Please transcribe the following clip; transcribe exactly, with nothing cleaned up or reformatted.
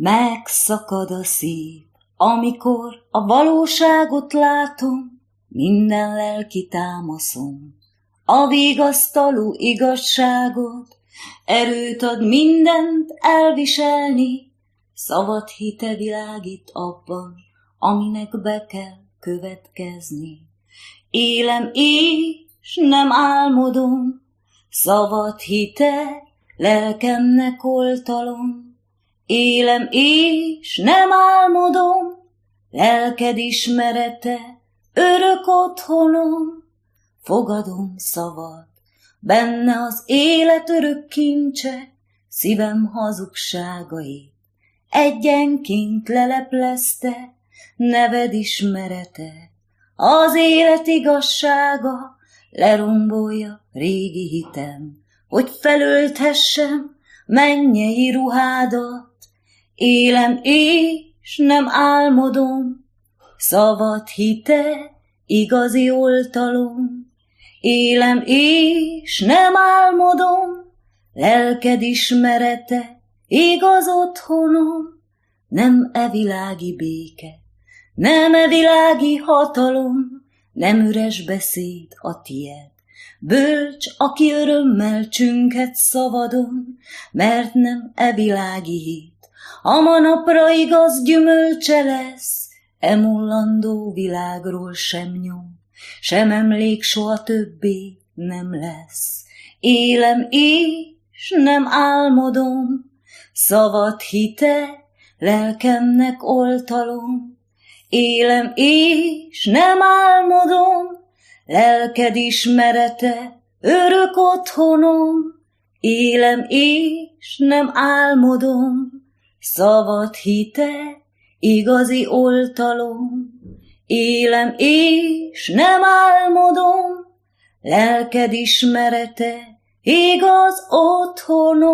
Megszakad a szív, amikor a valóságot látom, minden lelki támaszom. A vigasztaló igazságot, erőt ad mindent elviselni, szabad hite világít abban, aminek be kell következni. Élem és nem álmodom, szabad hite, lelkemnek oltalom. Élem és nem álmodom, lelked ismerete, örök otthonom. Fogadom szavad, benne az élet örök kincse, szívem hazugságait egyenként leleplezte, neved ismerete. Az élet igazsága lerombolja régi hitem, hogy felölthessem mennyei ruhádat. Élem és nem álmodom, szabad hite, igazi oltalom. Élem és nem álmodom, lelked ismerete, igaz otthonom. Nem e világi béke, nem e világi hatalom, nem üres beszéd a tied. Bölcs, aki örömmel csünghet szavadon, mert nem e világi hit, a manapra igaz gyümölcse lesz. E mullandó világról sem nyom, sem emlék soha többé nem lesz. Élem és nem álmodom, szabad hite, lelkemnek oltalom. Élem és nem álmodom, lelked ismerete, örök otthonom. Élem és nem álmodom, szabad hite, igazi oltalom. Élem és nem álmodom, lelked ismerete, igaz otthonom.